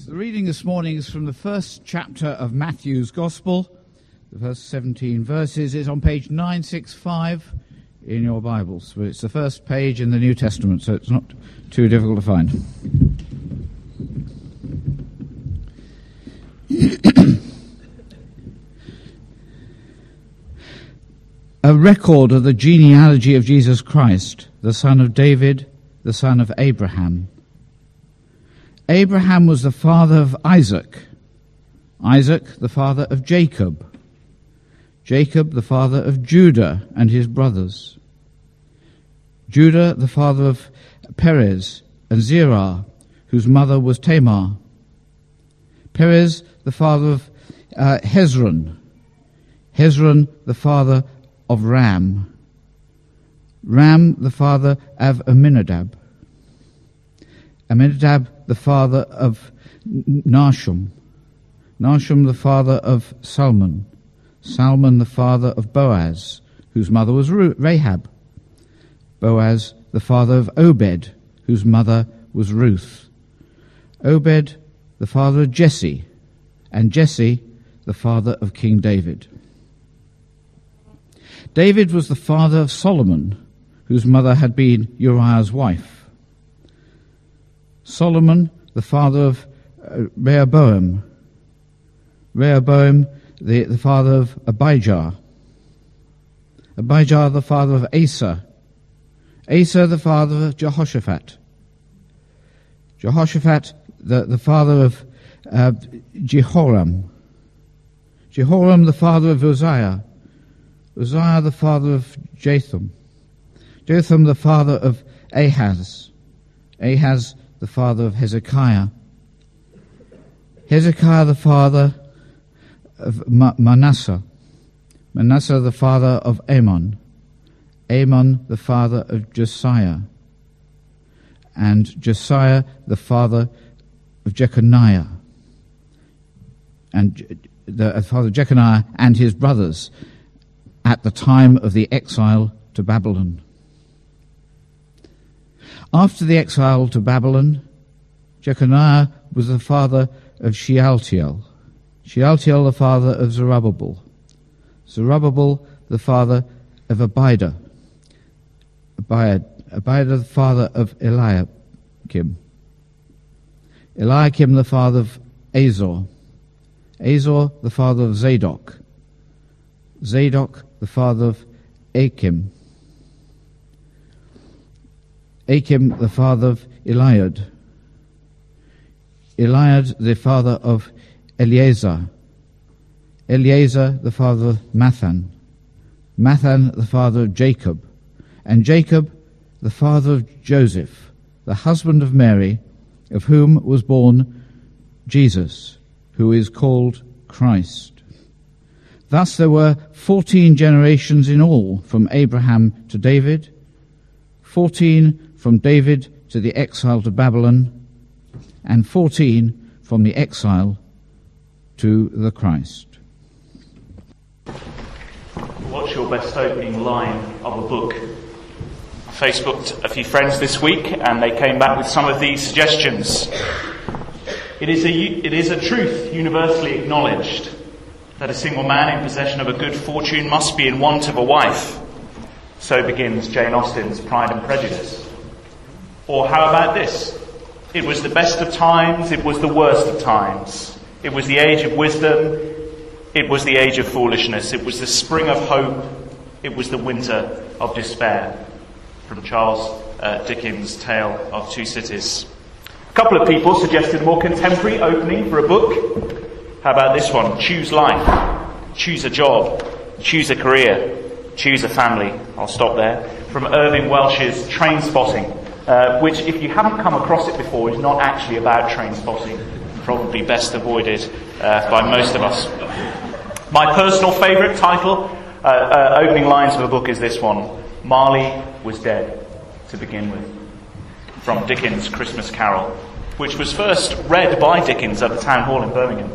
The reading this morning is from the first chapter of Matthew's Gospel. The first 17 verses is on page 965 in your Bibles. It's the first page in the New Testament, so it's not too difficult to find. A record of the genealogy of Jesus Christ, the son of David, the son of Abraham. Abraham was the father of Isaac, Isaac the father of Jacob, Jacob the father of Judah and his brothers, Judah the father of Perez and Zerah, whose mother was Tamar, Perez the father of Hezron, Hezron the father of Ram, Ram the father of Amminadab, Amminadab the father of Nahshon, Nahshon the father of Salmon, Salmon the father of Boaz, whose mother was Rahab, Boaz the father of Obed, whose mother was Ruth, Obed the father of Jesse, and Jesse the father of King David. David was the father of Solomon, whose mother had been Uriah's wife. Solomon, the father of Rehoboam. Rehoboam, the father of Abijah. Abijah, the father of Asa. Asa, the father of Jehoshaphat. Jehoshaphat, the father of Jehoram. Jehoram, the father of Uzziah. Uzziah, the father of Jotham. Jotham, the father of Ahaz. Ahaz, the father of Hezekiah. Hezekiah, the father of Manasseh. Manasseh, the father of Amon. Amon, the father of Josiah. And Josiah, the father of Jeconiah. And the father of Jeconiah and his brothers at the time of the exile to Babylon. After the exile to Babylon, Jeconiah was the father of Shealtiel, Shealtiel the father of Zerubbabel, Zerubbabel the father of Abidah, Abidah the father of Eliakim, Eliakim the father of Azor, Azor the father of Zadok, Zadok the father of Achim, Achim the father of Eliad, Eliad the father of Eleazar, Eleazar the father of Mathan, Mathan the father of Jacob, and Jacob the father of Joseph, the husband of Mary, of whom was born Jesus, who is called Christ. Thus there were 14 generations in all from Abraham to David, 14 from David to the exile to Babylon, and 14 from the exile to the Christ. What's your best opening line of a book? I Facebooked a few friends this week and they came back with some of these suggestions. It is a truth universally acknowledged that a single man in possession of a good fortune must be in want of a wife. So begins Jane Austen's Pride and Prejudice. Or how about this? It was the best of times, it was the worst of times. It was the age of wisdom, it was the age of foolishness. It was the spring of hope, it was the winter of despair. From Charles Dickens' Tale of Two Cities. A couple of people suggested a more contemporary opening for a book. How about this one? Choose life, choose a job, choose a career, choose a family. I'll stop there. From Irving Welsh's Train Spotting, which, if you haven't come across it before, is not actually about train spotting. Probably best avoided by most of us. My personal favourite title, opening lines of a book is this one. Marley was dead, to begin with. From Dickens' Christmas Carol, which was first read by Dickens at the Town Hall in Birmingham.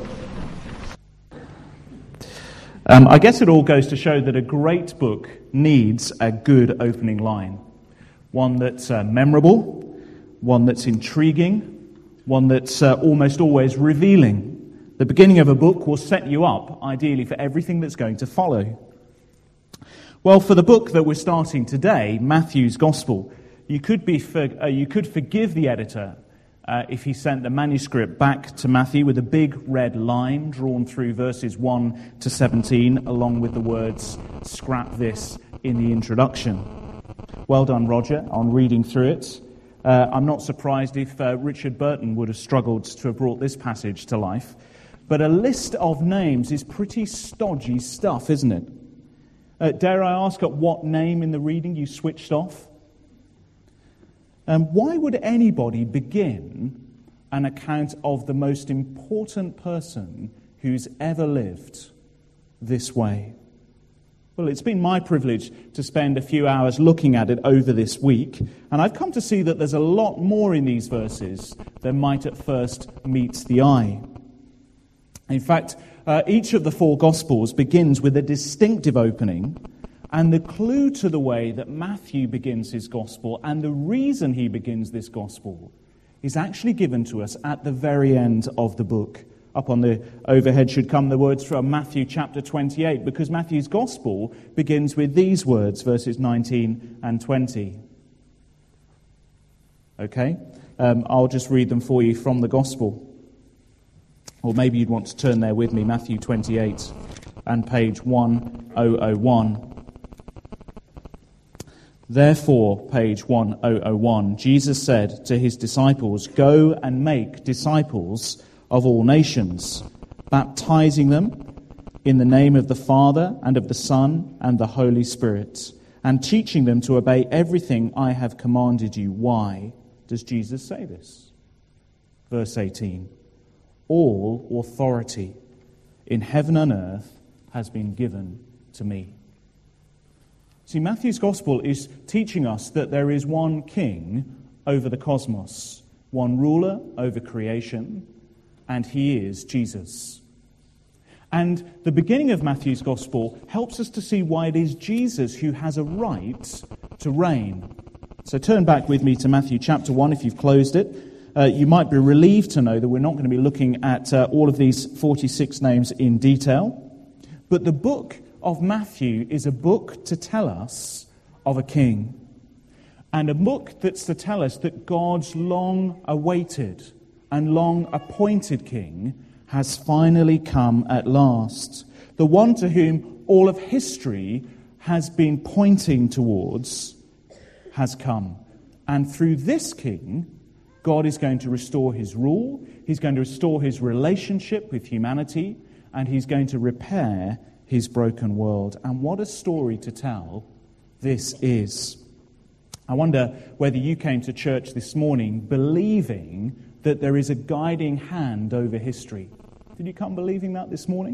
I guess it all goes to show that a great book needs a good opening line. One that's memorable, one that's intriguing, one that's almost always revealing. The beginning of a book will set you up, ideally, for everything that's going to follow. Well, for the book that we're starting today, Matthew's Gospel, you could forgive the editor if he sent the manuscript back to Matthew with a big red line drawn through verses 1 to 17, along with the words, "Scrap this," in the introduction. Well done, Roger, on reading through it. I'm not surprised if Richard Burton would have struggled to have brought this passage to life. But a list of names is pretty stodgy stuff, isn't it? Dare I ask at what name in the reading you switched off? Why would anybody begin an account of the most important person who's ever lived this way? Well, it's been my privilege to spend a few hours looking at it over this week, and I've come to see that there's a lot more in these verses than might at first meet the eye. In fact, each of the four Gospels begins with a distinctive opening, and the clue to the way that Matthew begins his Gospel and the reason he begins this Gospel is actually given to us at the very end of the book. Up on the overhead should come the words from Matthew chapter 28, because Matthew's Gospel begins with these words, verses 19 and 20. Okay? I'll just read them for you from the Gospel. Or maybe you'd want to turn there with me, Matthew 28 and page 1001. Therefore, page 1001, Jesus said to his disciples, "Go and make disciples of all nations, baptizing them in the name of the Father and of the Son and the Holy Spirit, and teaching them to obey everything I have commanded you." Why does Jesus say this? Verse 18. "All authority in heaven and earth has been given to me." See, Matthew's Gospel is teaching us that there is one king over the cosmos, one ruler over creation, and he is Jesus. And the beginning of Matthew's Gospel helps us to see why it is Jesus who has a right to reign. So turn back with me to Matthew chapter 1 if you've closed it. You might be relieved to know that we're not going to be looking at all of these 46 names in detail. But the book of Matthew is a book to tell us of a king. And a book that's to tell us that God's long-awaited and long-appointed king has finally come at last. The one to whom all of history has been pointing towards has come. And through this king, God is going to restore his rule, he's going to restore his relationship with humanity, and he's going to repair his broken world. And what a story to tell this is. I wonder whether you came to church this morning believing that there is a guiding hand over history. Did you come believing that this morning?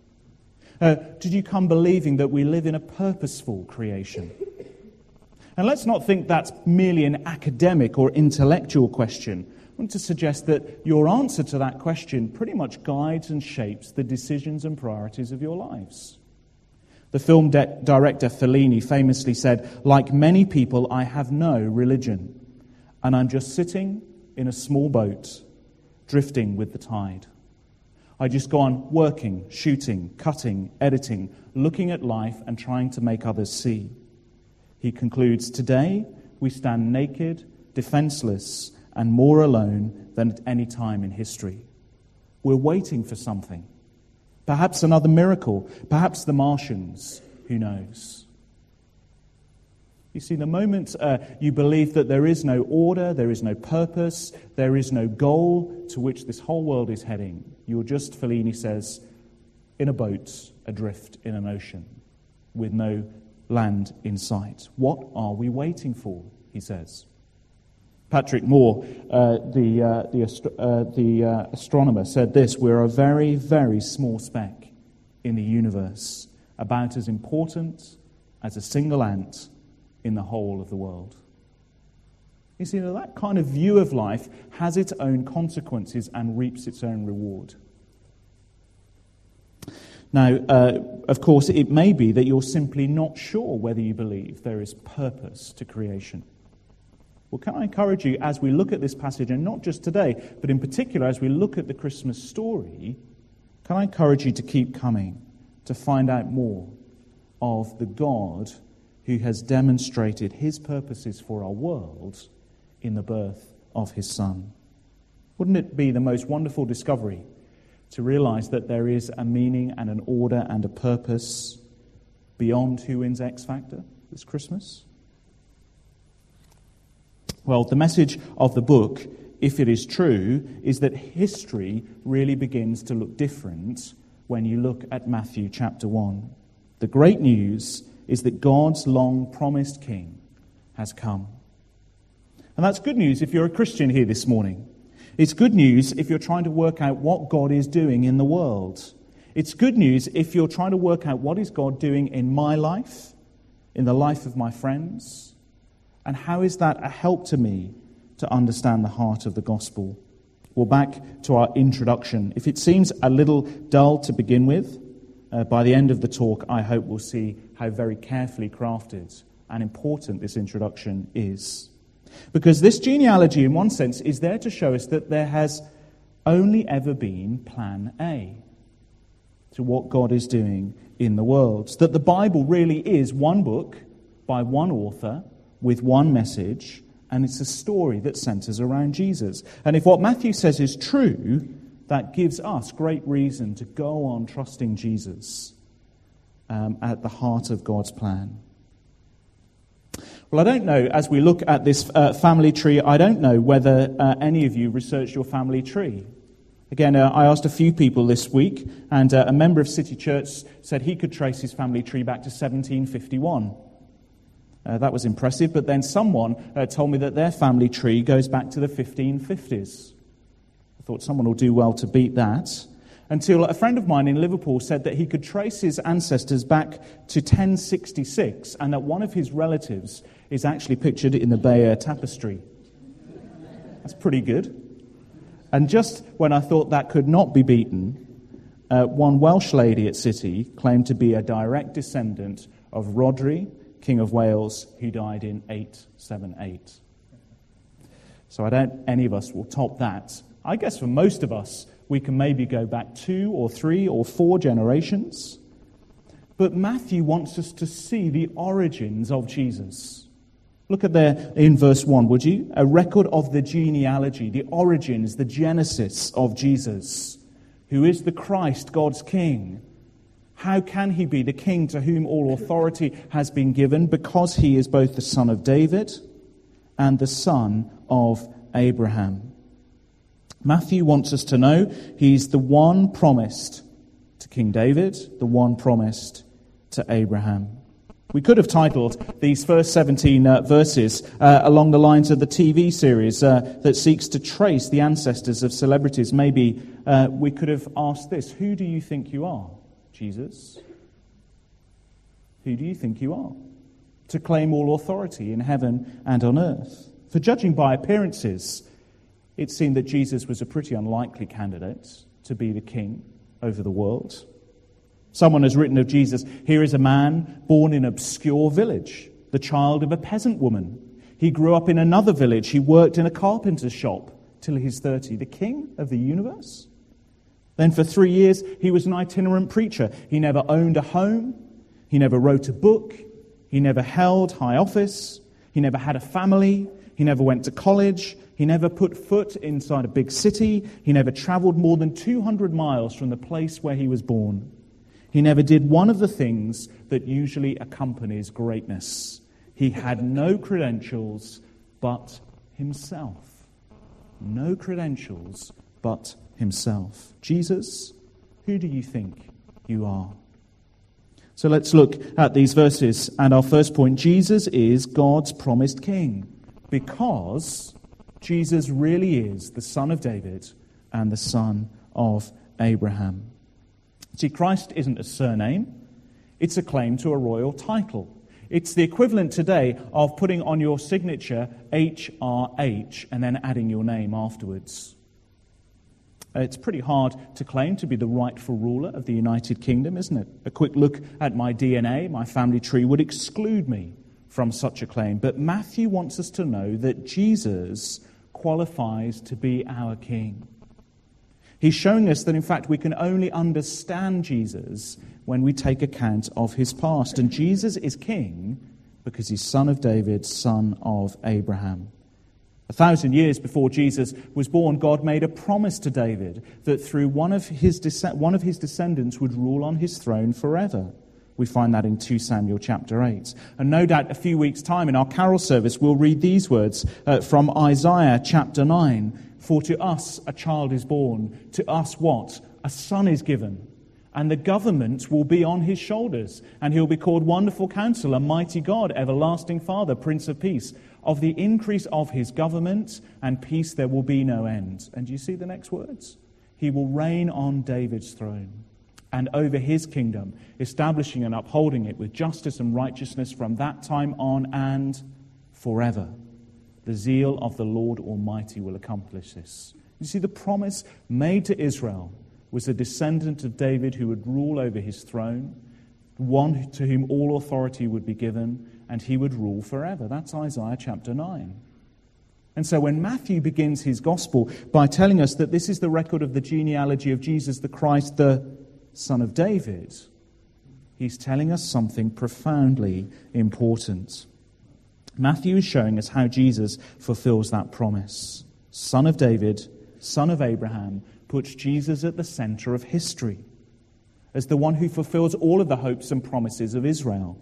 Did you come believing that we live in a purposeful creation? And let's not think that's merely an academic or intellectual question. I want to suggest that your answer to that question pretty much guides and shapes the decisions and priorities of your lives. The film director Fellini famously said, "Like many people, I have no religion, and I'm just sitting in a small boat, drifting with the tide. I just go on working, shooting, cutting, editing, looking at life and trying to make others see." He concludes, "Today we stand naked, defenseless, and more alone than at any time in history. We're waiting for something. Perhaps another miracle, perhaps the Martians, who knows?" You see, the moment you believe that there is no order, there is no purpose, there is no goal to which this whole world is heading, you're just, Fellini says, in a boat adrift in an ocean with no land in sight. What are we waiting for, he says. Patrick Moore, the astronomer, said this: "We're a very, very small speck in the universe, about as important as a single ant in the whole of the world." You see, that kind of view of life has its own consequences and reaps its own reward. Now, of course, it may be that you're simply not sure whether you believe there is purpose to creation. Well, can I encourage you, as we look at this passage, and not just today, but in particular as we look at the Christmas story, can I encourage you to keep coming to find out more of the God who has demonstrated his purposes for our world in the birth of his Son? Wouldn't it be the most wonderful discovery to realize that there is a meaning and an order and a purpose beyond Who Wins X Factor this Christmas? Well, the message of the book, if it is true, is that history really begins to look different when you look at Matthew chapter 1. The great news is that God's long-promised King has come. And that's good news if you're a Christian here this morning. It's good news if you're trying to work out what God is doing in the world. It's good news if you're trying to work out what is God doing in my life, in the life of my friends, and how is that a help to me to understand the heart of the gospel? Well, back to our introduction. If it seems a little dull to begin with, by the end of the talk, I hope we'll see how very carefully crafted and important this introduction is. Because this genealogy, in one sense, is there to show us that there has only ever been plan A to what God is doing in the world. That the Bible really is one book by one author with one message, and it's a story that centers around Jesus. And if what Matthew says is true, that gives us great reason to go on trusting Jesus at the heart of God's plan. Well, I don't know, as we look at this family tree, I don't know whether any of you researched your family tree. Again, I asked a few people this week, and a member of City Church said he could trace his family tree back to 1751. That was impressive, but then someone told me that their family tree goes back to the 1550s. I thought someone will do well to beat that. Until a friend of mine in Liverpool said that he could trace his ancestors back to 1066, and that one of his relatives is actually pictured in the Bayeux Tapestry. That's pretty good. And just when I thought that could not be beaten, one Welsh lady at City claimed to be a direct descendant of Rhodri, King of Wales, who died in 878. So I doubt any of us will top that. I guess for most of us, we can maybe go back 2 or 3 or 4 generations. But Matthew wants us to see the origins of Jesus. Look at there in verse 1, would you? A record of the genealogy, the origins, the genesis of Jesus, who is the Christ, God's King. How can he be the king to whom all authority has been given? Because he is both the son of David and the son of Abraham. Matthew wants us to know he's the one promised to King David, the one promised to Abraham. We could have titled these first 17 verses along the lines of the TV series that seeks to trace the ancestors of celebrities. Maybe we could have asked this: who do you think you are, Jesus? Who do you think you are? To claim all authority in heaven and on earth. For judging by appearances, it seemed that Jesus was a pretty unlikely candidate to be the king over the world. Someone has written of Jesus, here is a man born in an obscure village, the child of a peasant woman. He grew up in another village. He worked in a carpenter's shop till he's 30. The king of the universe? Then for 3 years, he was an itinerant preacher. He never owned a home. He never wrote a book. He never held high office. He never had a family. He never went to college. He never put foot inside a big city. He never traveled more than 200 miles from the place where he was born. He never did one of the things that usually accompanies greatness. He had no credentials but himself. No credentials but himself. Jesus, who do you think you are? So let's look at these verses. And our first point, Jesus is God's promised king, because Jesus really is the son of David and the son of Abraham. See, Christ isn't a surname. It's a claim to a royal title. It's the equivalent today of putting on your signature HRH and then adding your name afterwards. It's pretty hard to claim to be the rightful ruler of the United Kingdom, isn't it? A quick look at my DNA, my family tree, would exclude me from such a claim. But Matthew wants us to know that Jesus qualifies to be our king. He's showing us that, in fact, we can only understand Jesus when we take account of his past. And Jesus is king because he's son of David, son of Abraham. 1,000 years before Jesus was born, God made a promise to David that through one of his descendants would rule on his throne forever. We find that in 2 Samuel chapter 8. And no doubt a few weeks' time in our carol service we'll read these words from Isaiah chapter 9. For to us a child is born, to us what? A son is given. And the government will be on his shoulders. And he'll be called Wonderful Counselor, Mighty God, Everlasting Father, Prince of Peace. Of the increase of his government and peace there will be no end. And do you see the next words? He will reign on David's throne and over his kingdom, establishing and upholding it with justice and righteousness from that time on and forever. The zeal of the Lord Almighty will accomplish this. You see, the promise made to Israel was a descendant of David who would rule over his throne, one to whom all authority would be given, and he would rule forever. That's Isaiah chapter 9. And so when Matthew begins his gospel by telling us that this is the record of the genealogy of Jesus the Christ, the son of David, he's telling us something profoundly important. Matthew is showing us how Jesus fulfills that promise. Son of David, son of Abraham, puts Jesus at the center of history as the one who fulfills all of the hopes and promises of Israel.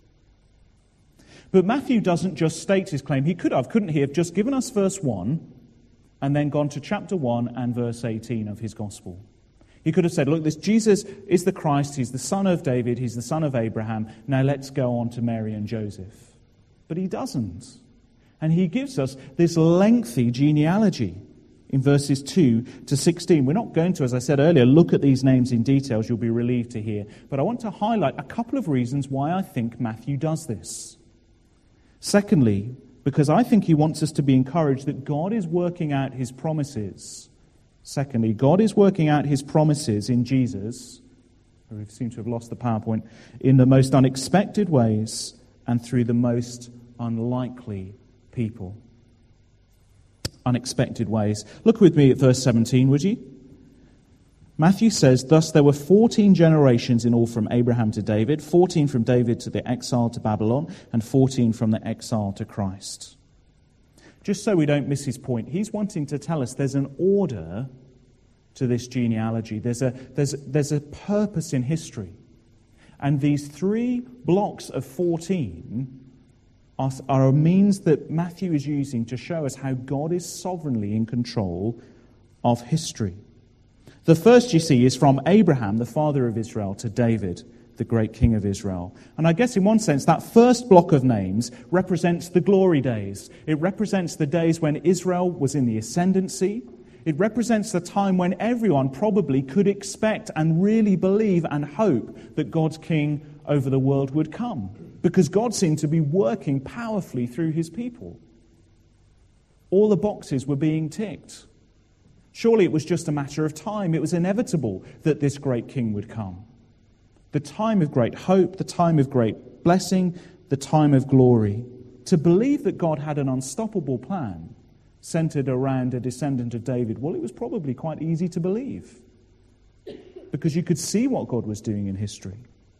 But Matthew doesn't just state his claim. He couldn't he, have just given us verse 1 and then gone to chapter 1 and verse 18 of his gospel. He could have said, look, this Jesus is the Christ, he's the son of David, he's the son of Abraham, now let's go on to Mary and Joseph. But he doesn't. And he gives us this lengthy genealogy in verses 2 to 16. We're not going to, as I said earlier, look at these names in details. You'll be relieved to hear. But I want to highlight a couple of reasons why I think Matthew does this. Secondly, because I think he wants us to be encouraged that God is working out his promises. Secondly, God is working out his promises in Jesus, we seem to have lost the PowerPoint, in the most unexpected ways and through the most unlikely people. Unexpected ways. Look with me at verse 17, would you? Matthew says, thus there were 14 generations in all from Abraham to David, 14 from David to the exile to Babylon, and 14 from the exile to Christ. Just so we don't miss his point, he's wanting to tell us there's an order to this genealogy. There's a purpose in history. And these 3 blocks of 14 are a means that Matthew is using to show us how God is sovereignly in control of history. The first, you see, is from Abraham, the father of Israel, to David, the great king of Israel. And I guess in one sense, that first block of names represents the glory days. It represents the days when Israel was in the ascendancy. It represents the time when everyone probably could expect and really believe and hope that God's king over the world would come, because God seemed to be working powerfully through his people. All the boxes were being ticked. Surely it was just a matter of time. It was inevitable that this great king would come. The time of great hope, the time of great blessing, the time of glory. To believe that God had an unstoppable plan centered around a descendant of David, well, it was probably quite easy to believe, because you could see what God was doing in history.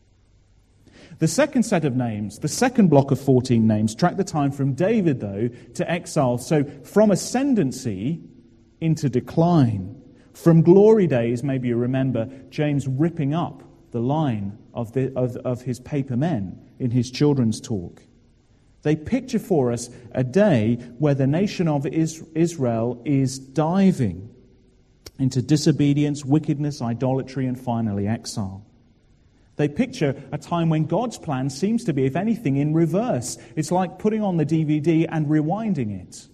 The second set of names, the second block of 14 names, track the time from David, though, to exile. So from ascendancy into decline. From glory days, maybe you remember James ripping up the line of his paper men in his children's talk. They picture for us a day where the nation of Israel is diving into disobedience, wickedness, idolatry, and finally exile. They picture a time when God's plan seems to be, if anything, in reverse. It's like putting on the DVD and rewinding it.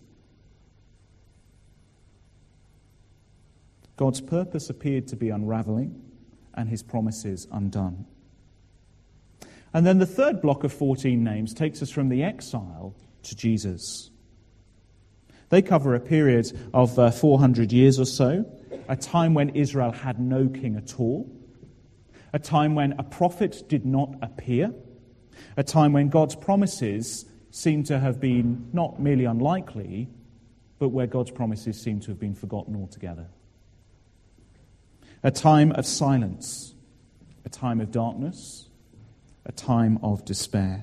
God's purpose appeared to be unraveling, and his promises undone. And then the third block of 14 names takes us from the exile to Jesus. They cover a period of 400 years or so, a time when Israel had no king at all, a time when a prophet did not appear, a time when God's promises seem to have been not merely unlikely, but where God's promises seem to have been forgotten altogether. A time of silence, a time of darkness, a time of despair.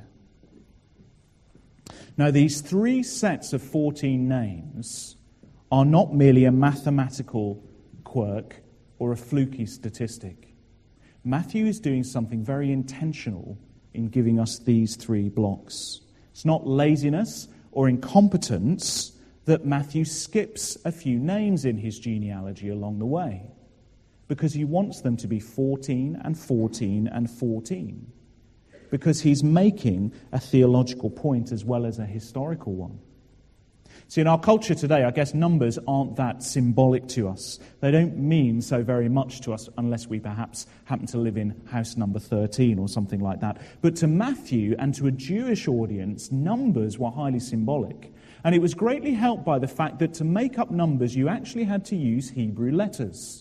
Now, these three sets of 14 names are not merely a mathematical quirk or a fluky statistic. Matthew is doing something very intentional in giving us these three blocks. It's not laziness or incompetence that Matthew skips a few names in his genealogy along the way, because he wants them to be 14 and 14 and 14, because he's making a theological point as well as a historical one. See, in our culture today, I guess numbers aren't that symbolic to us. They don't mean so very much to us unless we perhaps happen to live in house number 13 or something like that. But to Matthew and to a Jewish audience, numbers were highly symbolic. And it was greatly helped by the fact that to make up numbers, you actually had to use Hebrew letters.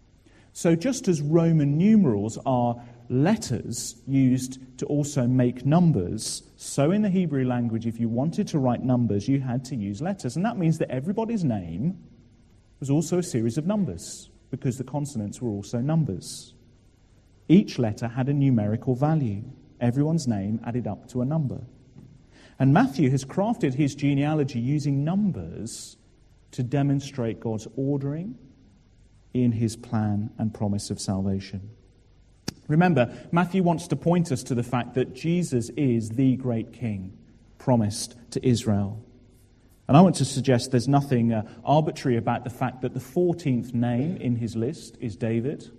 So just as Roman numerals are letters used to also make numbers, so in the Hebrew language, if you wanted to write numbers, you had to use letters. And that means that everybody's name was also a series of numbers, because the consonants were also numbers. Each letter had a numerical value. Everyone's name added up to a number. And Matthew has crafted his genealogy using numbers to demonstrate God's ordering in his plan and promise of salvation. Remember, Matthew wants to point us to the fact that Jesus is the great king promised to Israel. And I want to suggest there's nothing arbitrary about the fact that the 14th name in his list is David,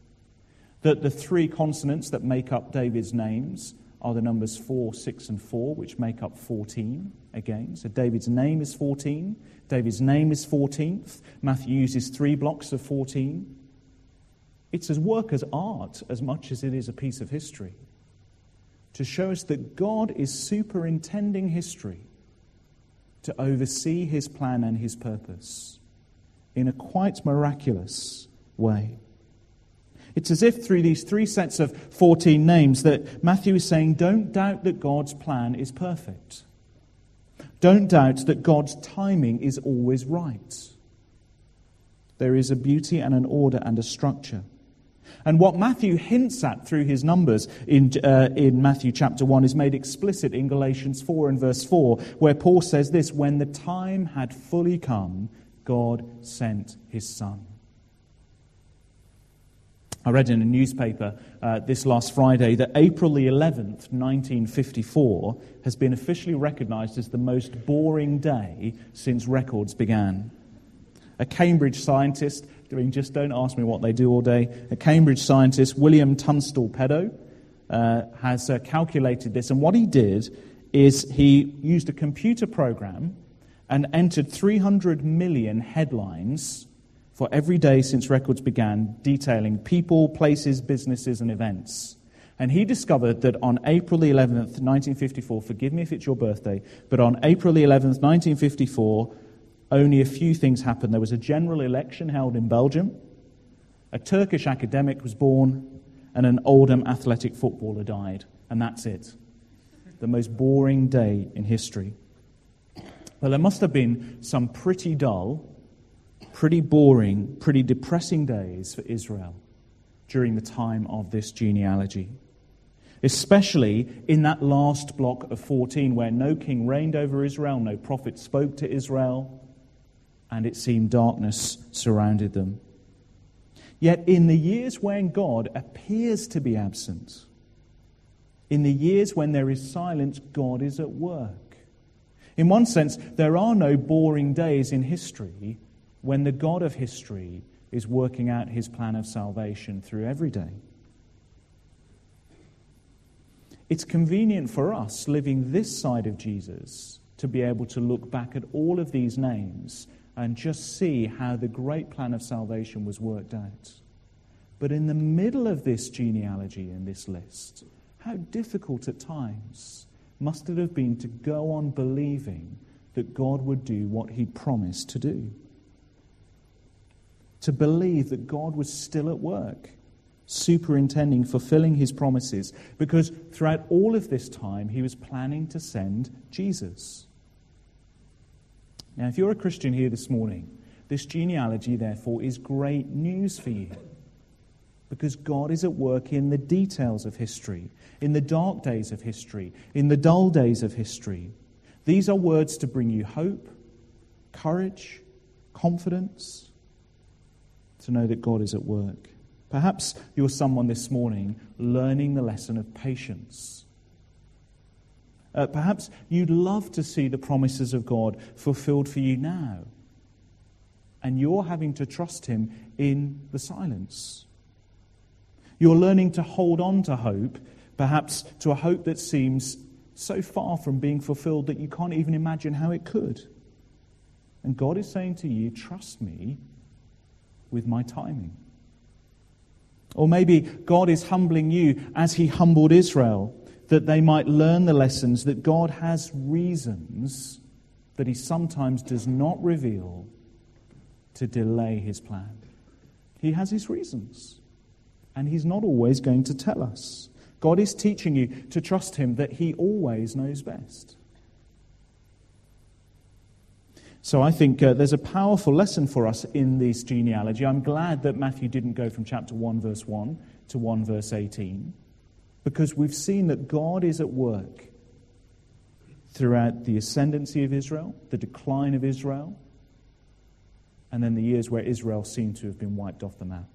that the three consonants that make up David's names are the numbers 4, 6, and 4, which make up 14 again. So David's name is 14. David's name is 14th. Matthew uses 3 blocks of 14. It's a work as art as much as it is a piece of history, to show us that God is superintending history to oversee his plan and his purpose in a quite miraculous way. It's as if through these 3 sets of 14 names that Matthew is saying, don't doubt that God's plan is perfect. Don't doubt that God's timing is always right. There is a beauty and an order and a structure. And what Matthew hints at through his numbers in Matthew chapter 1 is made explicit in Galatians 4 and verse 4, where Paul says this: when the time had fully come, God sent his Son. I read in a newspaper this last Friday that April the 11th, 1954, has been officially recognized as the most boring day since records began. A Cambridge scientist, just don't ask me what they do all day, a Cambridge scientist, William Tunstall-Pedo, has calculated this. And what he did is he used a computer program and entered 300 million headlines for every day since records began, detailing people, places, businesses, and events. And he discovered that on April the 11th, 1954, forgive me if it's your birthday, but on April the 11th, 1954, only a few things happened. There was a general election held in Belgium, a Turkish academic was born, and an Oldham athletic footballer died. And that's it. The most boring day in history. Well, there must have been some pretty dull, pretty boring, pretty depressing days for Israel during the time of this genealogy. Especially in that last block of 14 where no king reigned over Israel, no prophet spoke to Israel, and it seemed darkness surrounded them. Yet in the years when God appears to be absent, in the years when there is silence, God is at work. In one sense, there are no boring days in history when the God of history is working out his plan of salvation through every day. It's convenient for us living this side of Jesus to be able to look back at all of these names and just see how the great plan of salvation was worked out. But in the middle of this genealogy and this list, how difficult at times must it have been to go on believing that God would do what he promised to do? To believe that God was still at work, superintending, fulfilling his promises, because throughout all of this time he was planning to send Jesus. Now, if you're a Christian here this morning, this genealogy, therefore, is great news for you, because God is at work in the details of history, in the dark days of history, in the dull days of history. These are words to bring you hope, courage, confidence, to know that God is at work. Perhaps you're someone this morning learning the lesson of patience. Perhaps you'd love to see the promises of God fulfilled for you now, and you're having to trust him in the silence. You're learning to hold on to hope, perhaps to a hope that seems so far from being fulfilled that you can't even imagine how it could. And God is saying to you, trust me with my timing. Or maybe God is humbling you as he humbled Israel, that they might learn the lessons that God has reasons that he sometimes does not reveal to delay his plan. He has his reasons, and he's not always going to tell us. God is teaching you to trust him, that he always knows best. So I think there's a powerful lesson for us in this genealogy. I'm glad that Matthew didn't go from chapter 1, verse 1 to 1, verse 18, because we've seen that God is at work throughout the ascendancy of Israel, the decline of Israel, and then the years where Israel seemed to have been wiped off the map.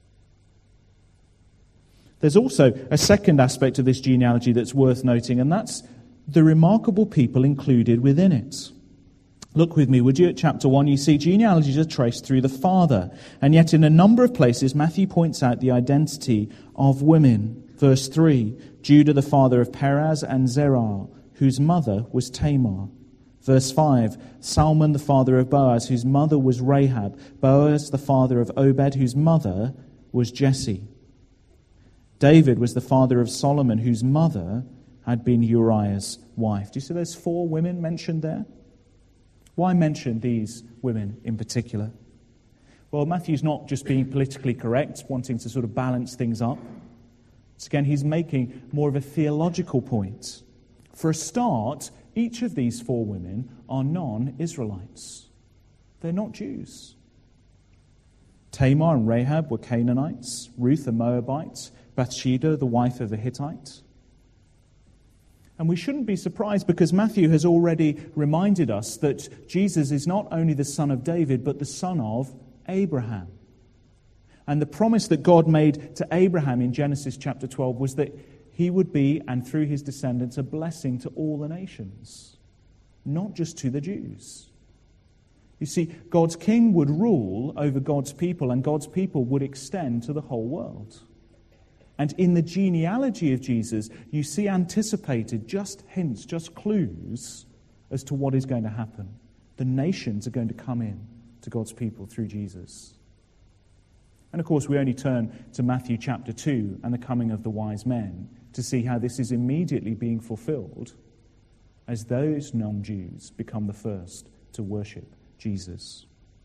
There's also a second aspect of this genealogy that's worth noting, and that's the remarkable people included within it. Look with me, would you, at chapter 1, you see genealogies are traced through the father, and yet in a number of places Matthew points out the identity of women. Verse 3, Judah the father of Perez and Zerah, whose mother was Tamar. Verse 5, Salmon the father of Boaz, whose mother was Rahab. Boaz the father of Obed, whose mother was Jesse. David was the father of Solomon, whose mother had been Uriah's wife. Do you see there's 4 women mentioned there? Why mention these women in particular? Well, Matthew's not just being politically correct, wanting to sort of balance things up. So again, he's making more of a theological point. For a start, each of these 4 women are non-Israelites. They're not Jews. Tamar and Rahab were Canaanites, Ruth a Moabite, Bathsheba the wife of a Hittite. And we shouldn't be surprised, because Matthew has already reminded us that Jesus is not only the son of David, but the son of Abraham. And the promise that God made to Abraham in Genesis chapter 12 was that he would be, and through his descendants, a blessing to all the nations, not just to the Jews. You see, God's king would rule over God's people, and God's people would extend to the whole world. And in the genealogy of Jesus, you see anticipated just hints, just clues as to what is going to happen. The nations are going to come in to God's people through Jesus. And of course, we only turn to Matthew chapter 2 and the coming of the wise men to see how this is immediately being fulfilled as those non-Jews become the first to worship Jesus.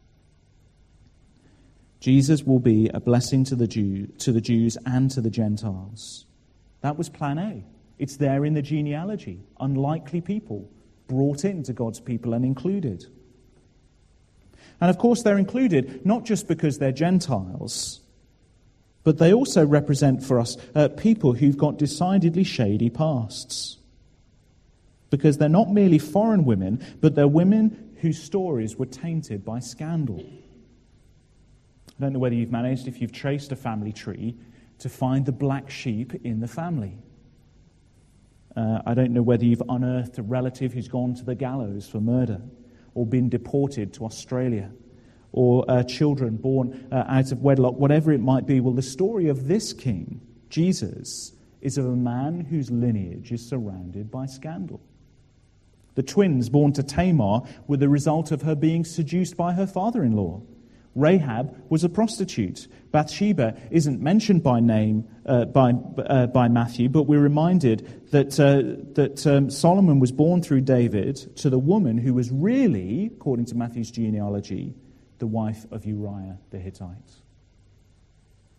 Jesus will be a blessing to the Jews and to the Gentiles. That was plan A. It's there in the genealogy. Unlikely people brought into God's people and included. And of course they're included not just because they're Gentiles, but they also represent for us people who've got decidedly shady pasts. Because they're not merely foreign women, but they're women whose stories were tainted by scandal. I don't know whether you've managed, if you've traced a family tree, to find the black sheep in the family. I don't know whether you've unearthed a relative who's gone to the gallows for murder, or been deported to Australia, or children born out of wedlock, whatever it might be. Well, the story of this king, Jesus, is of a man whose lineage is surrounded by scandal. The twins born to Tamar were the result of her being seduced by her father-in-law. Rahab was a prostitute. Bathsheba isn't mentioned by name by Matthew, but we're reminded that Solomon was born through David to the woman who was really, according to Matthew's genealogy, the wife of Uriah the Hittite.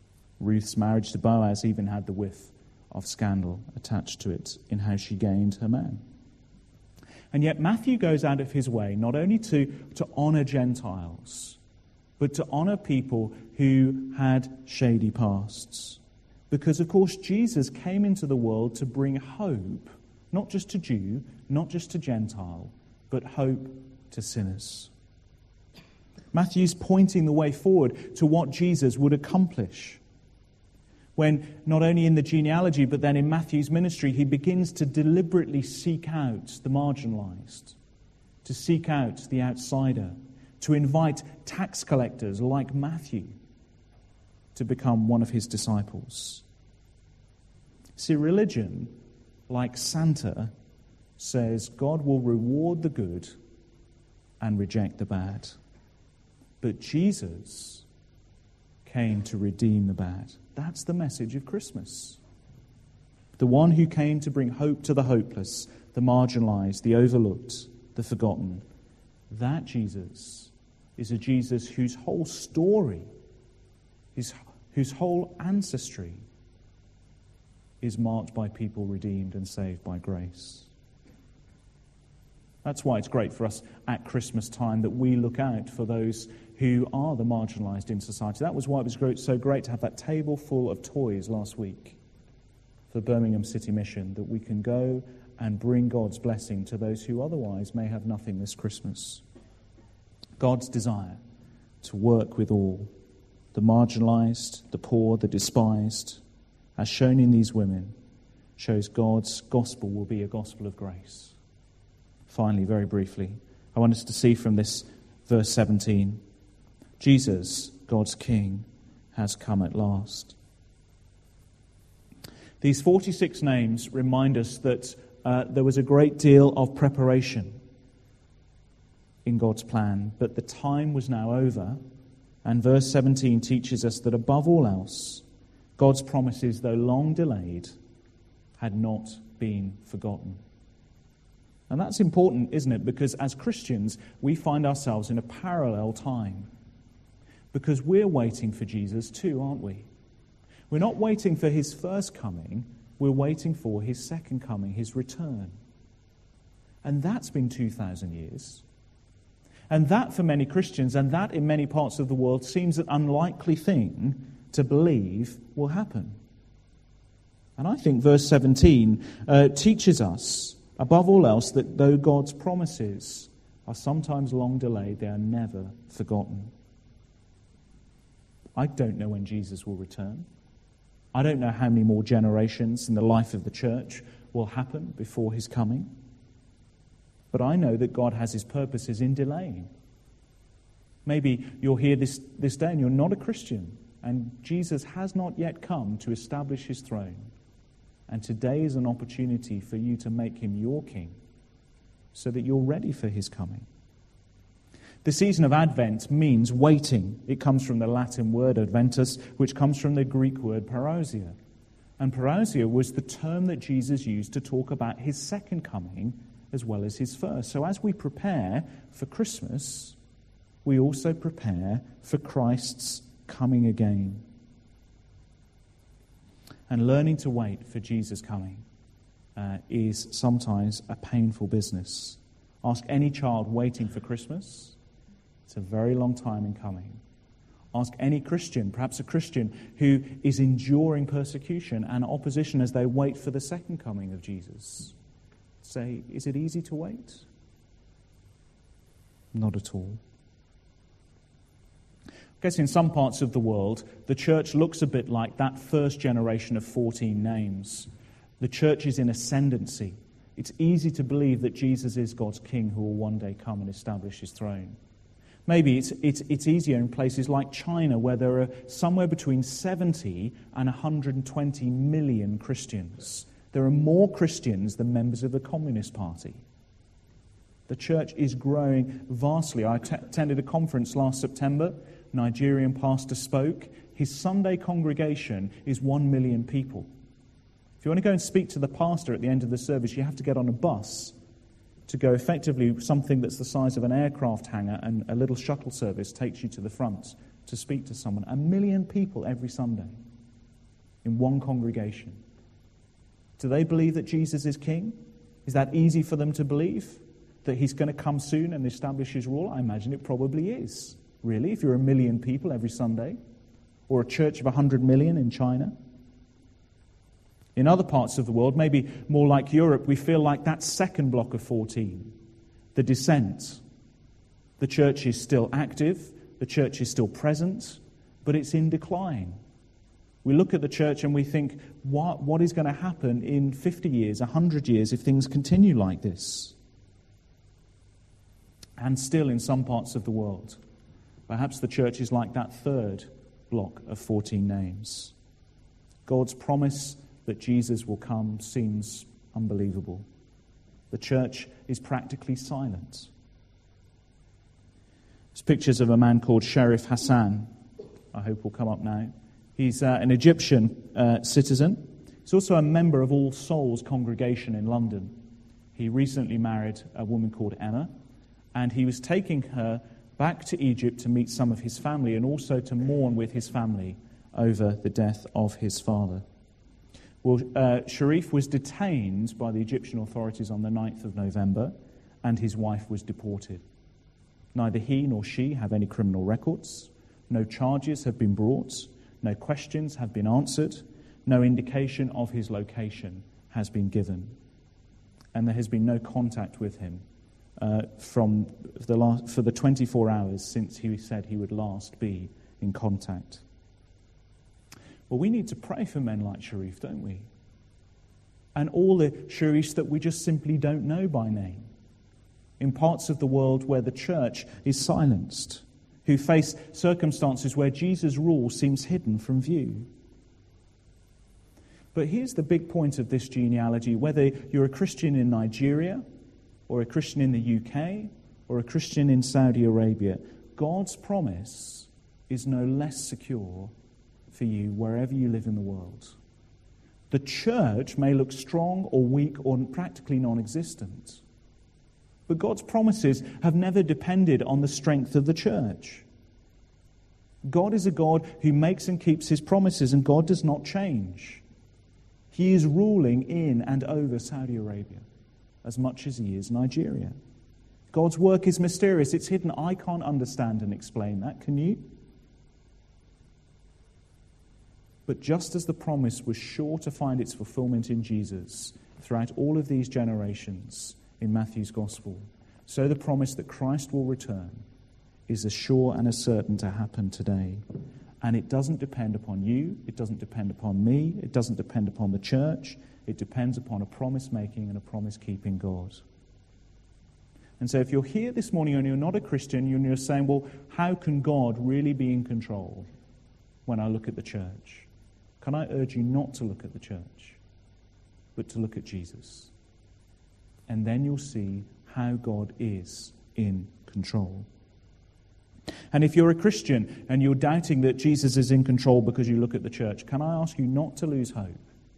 Ruth's marriage to Boaz even had the whiff of scandal attached to it in how she gained her man. And yet Matthew goes out of his way not only to honour Gentiles, but to honour people who had shady pasts. Because, of course, Jesus came into the world to bring hope, not just to Jew, not just to Gentile, but hope to sinners. Matthew's pointing the way forward to what Jesus would accomplish. When not only in the genealogy, but then in Matthew's ministry, he begins to deliberately seek out the marginalized, to seek out the outsider, to invite tax collectors like Matthew to become one of his disciples. See, religion, like Santa, says God will reward the good and reject the bad. But Jesus came to redeem the bad. That's the message of Christmas. The one who came to bring hope to the hopeless, the marginalized, the overlooked, the forgotten. That Jesus is a Jesus whose whole story, whose whole ancestry is marked by people redeemed and saved by grace. That's why it's great for us at Christmas time that we look out for those who are the marginalized in society. That was why it was so great to have that table full of toys last week for Birmingham City Mission, that we can go and bring God's blessing to those who otherwise may have nothing this Christmas. God's desire to work with all, the marginalized, the poor, the despised, as shown in these women, shows God's gospel will be a gospel of grace. Finally, very briefly, I want us to see from this verse 17, Jesus, God's King, has come at last. These 46 names remind us that there was a great deal of preparation in God's plan, but the time was now over, and verse 17 teaches us that above all else, God's promises, though long delayed, had not been forgotten. And that's important, isn't it? Because as Christians, we find ourselves in a parallel time. Because we're waiting for Jesus too, aren't we? We're not waiting for his first coming, we're waiting for his second coming, his return. And that's been 2,000 years. And that for many Christians, and that in many parts of the world, seems an unlikely thing to believe will happen. And I think verse 17 teaches us, above all else, that though God's promises are sometimes long delayed, they are never forgotten. I don't know when Jesus will return. I don't know how many more generations in the life of the church will happen before his coming. But I know that God has his purposes in delaying. Maybe you're here this day and you're not a Christian, and Jesus has not yet come to establish his throne. And today is an opportunity for you to make him your king so that you're ready for his coming. The season of Advent means waiting. It comes from the Latin word adventus, which comes from the Greek word parousia. And parousia was the term that Jesus used to talk about his second coming as well as his first. So as we prepare for Christmas, we also prepare for Christ's coming again. And learning to wait for Jesus' coming is sometimes a painful business. Ask any child waiting for Christmas. It's a very long time in coming. Ask any Christian, perhaps a Christian, who is enduring persecution and opposition as they wait for the second coming of Jesus. Say, is it easy to wait? Not at all. I guess in some parts of the world, the church looks a bit like that first generation of 14 names. The church is in ascendancy. It's easy to believe that Jesus is God's king who will one day come and establish his throne. Maybe it's easier in places like China, where there are somewhere between 70 and 120 million Christians. There are more Christians than members of the Communist Party. The church is growing vastly. I attended a conference last September. A Nigerian pastor spoke. His Sunday congregation is 1 million people. If you want to go and speak to the pastor at the end of the service, you have to get on a bus to go effectively something that's the size of an aircraft hangar, and a little shuttle service takes you to the front to speak to someone. 1 million people every Sunday. in one congregation. Do they believe that Jesus is king? Is that easy for them to believe? That he's going to come soon and establish his rule? I imagine it probably is. Really, if you're 1 million people every Sunday, or a church of 100 million in China. In other parts of the world, maybe more like Europe, we feel like that second block of 14, the descent. The church is still active, the church is still present, but it's in decline. We look at the church and we think, what is going to happen in 50 years, 100 years if things continue like this? And still in some parts of the world, perhaps the church is like that third block of 14 names. God's promise that Jesus will come seems unbelievable. The church is practically silent. There's pictures of a man called Sharif Hassan. I hope will come up now. He's an Egyptian citizen. He's also a member of All Souls congregation in London. He recently married a woman called Emma, and he was taking her back to Egypt to meet some of his family and also to mourn with his family over the death of his father. Well, Sharif was detained by the Egyptian authorities on the 9th of November, and his wife was deported. Neither he nor she have any criminal records. No charges have been brought. No questions have been answered. No indication of his location has been given. And there has been no contact with him for the 24 hours since he said he would last be in contact. Well, we need to pray for men like Sharif, don't we? And all the Sharifs that we just simply don't know by name. In parts of the world where the church is silenced, who face circumstances where Jesus' rule seems hidden from view. But here's the big point of this genealogy. Whether you're a Christian in Nigeria, or a Christian in the UK, or a Christian in Saudi Arabia, God's promise is no less secure for you wherever you live in the world. The church may look strong or weak or practically non-existent, but God's promises have never depended on the strength of the church. God is a God who makes and keeps his promises, and God does not change. He is ruling in and over Saudi Arabia as much as he is Nigeria. God's work is mysterious. It's hidden. I can't understand and explain that. Can you? But just as the promise was sure to find its fulfillment in Jesus throughout all of these generations in Matthew's Gospel, so the promise that Christ will return is as sure and as certain to happen today. And it doesn't depend upon you, it doesn't depend upon me, it doesn't depend upon the church, it depends upon a promise-making and a promise-keeping God. And so if you're here this morning and you're not a Christian, and you're saying, well, how can God really be in control when I look at the church? Can I urge you not to look at the church, but to look at Jesus? And then you'll see how God is in control. And if you're a Christian and you're doubting that Jesus is in control because you look at the church, can I ask you not to lose hope?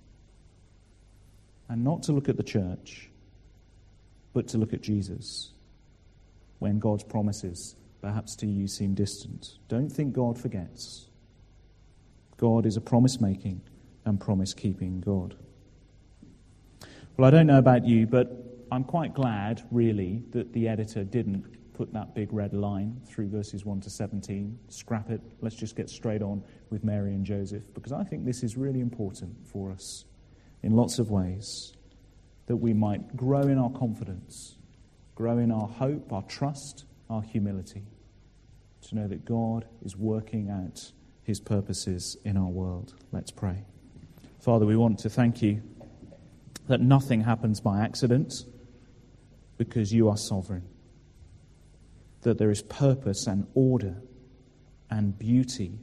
And not to look at the church, but to look at Jesus when God's promises, perhaps to you, seem distant. Don't think God forgets. God is a promise-making and promise-keeping God. Well, I don't know about you, but I'm quite glad, really, that the editor didn't put that big red line through verses 1 to 17. Scrap it. Let's just get straight on with Mary and Joseph, because I think this is really important for us in lots of ways, that we might grow in our confidence, grow in our hope, our trust, our humility, to know that God is working out his purposes in our world. Let's pray. Father, we want to thank you that nothing happens by accident, because you are sovereign, that there is purpose and order and beauty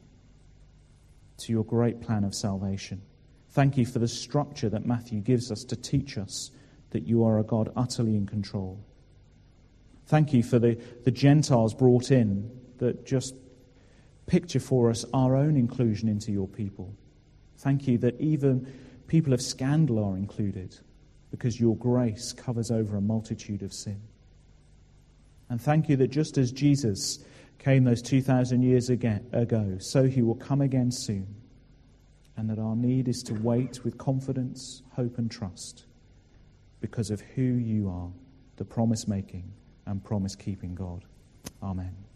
to your great plan of salvation. Thank you for the structure that Matthew gives us to teach us that you are a God utterly in control. Thank you for the Gentiles brought in that just picture for us our own inclusion into your people. Thank you that even people of scandal are included because your grace covers over a multitude of sin. And thank you that just as Jesus came those 2,000 years ago, so he will come again soon. and that our need is to wait with confidence, hope and trust because of who you are, the promise-making and promise-keeping God. Amen.